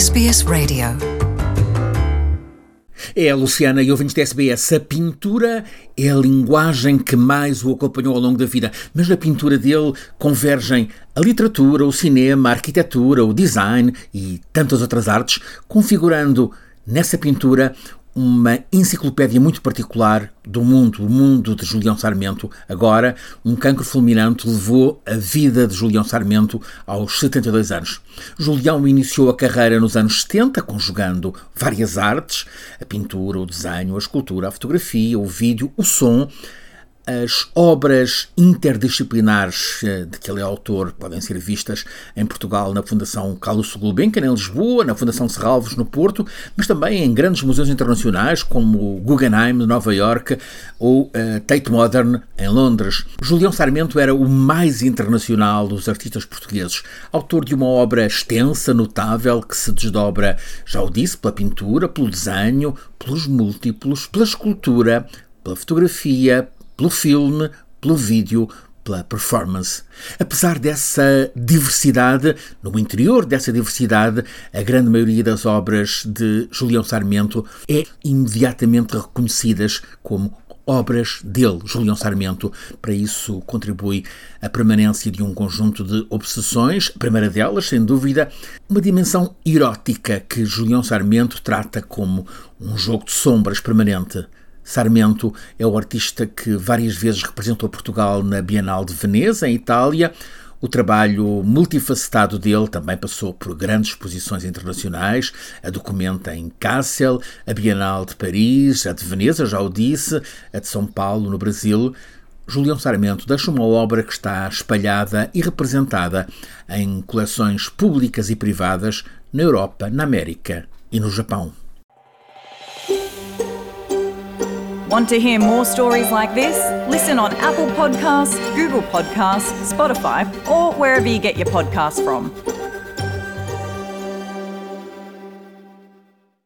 SBS Radio. É, Luciana e ouvintes da SBS, a pintura é a linguagem que mais o acompanhou ao longo da vida, mas na pintura dele convergem a literatura, o cinema, a arquitetura, o design e tantas outras artes, configurando nessa pintura uma enciclopédia muito particular do mundo, o mundo de Julião Sarmento. Agora, um cancro fulminante levou a vida de Julião Sarmento aos 72 anos. Julião iniciou a carreira nos anos 70, conjugando várias artes, a pintura, o desenho, a escultura, a fotografia, o vídeo, o som. As obras interdisciplinares de que ele é autor podem ser vistas em Portugal na Fundação Carlos Gulbenkian, em Lisboa, na Fundação Serralves, no Porto, mas também em grandes museus internacionais como o Guggenheim, de Nova Iorque, ou Tate Modern, em Londres. Julião Sarmento era o mais internacional dos artistas portugueses, autor de uma obra extensa, notável, que se desdobra, já o disse, pela pintura, pelo desenho, pelos múltiplos, pela escultura, pela fotografia, pelo filme, pelo vídeo, pela performance. Apesar dessa diversidade, no interior dessa diversidade, a grande maioria das obras de Julião Sarmento é imediatamente reconhecidas como obras dele, Julião Sarmento. Para isso contribui a permanência de um conjunto de obsessões, a primeira delas, sem dúvida, uma dimensão erótica que Julião Sarmento trata como um jogo de sombras permanente. Sarmento é o artista que várias vezes representou Portugal na Bienal de Veneza, em Itália. O trabalho multifacetado dele também passou por grandes exposições internacionais, a Documenta em Kassel, a Bienal de Paris, a de Veneza, já o disse, a de São Paulo, no Brasil. Julião Sarmento deixa uma obra que está espalhada e representada em coleções públicas e privadas na Europa, na América e no Japão. Want to hear more stories like this? Listen on Apple Podcasts, Google Podcasts, Spotify, or wherever you get your podcasts from.